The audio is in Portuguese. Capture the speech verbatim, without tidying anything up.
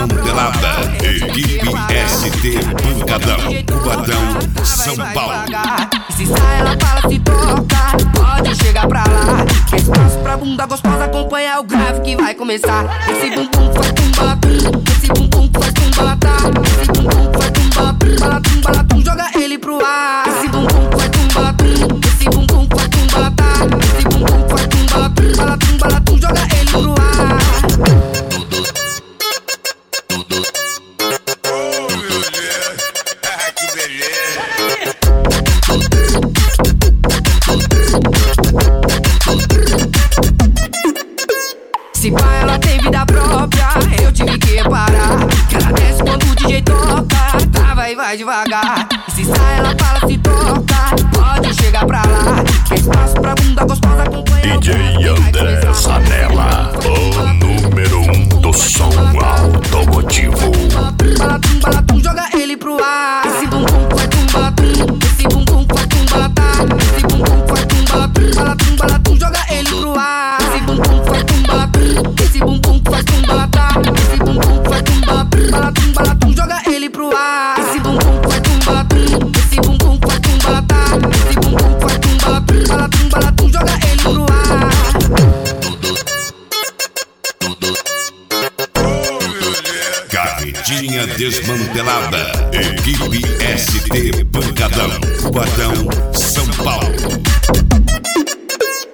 Desmantelada. Equipe S T Pancadão, Cubadão, São Paulo. E se sai, ela fala, se toca, pode chegar pra lá. Espaço pra bunda gostosa, acompanha o grave que vai começar. Esse bumbum faz tum-balatum, esse bumbum faz tum-balatá. Esse bumbum faz tum-balatum, balatum, balatum, joga ele pro ar. Esse bumbum faz tum-balatum, esse bumbum faz tum-balatá. Esse bumbum faz tum-balatum, balatum, balatum, joga ele pro ar. Se pá, ela tem vida própria, eu tive que reparar que ela desce quando o D J toca, trava e vai devagar. E se sai, ela fala, se toca, pode chegar pra lá. Quer espaço pra bunda gostosa, acompanha D J André Zanella, o número um do som automotivo. Balatum, balatum, joga ele pro ar. Esse bumbum faz tum balatum, esse bumbum faz tum balatá. Esse bumbum faz tum balatum, balatum, balatum, joga ele pro ar. Esse bumbum faz tum balatum, esse bumbum faz tum balatá. Esse bumbum faz tum balatum, balatum, balatum, joga ele pro ar. Esse bumbum faz tum balatum, esse bumbum faz tum balatá. Esse bumbum faz tum balatum, balatum, balatum, joga ele pro ar. Carretinha Desmantelada. Equipe S T Pancadão, Cubadão, São Paulo.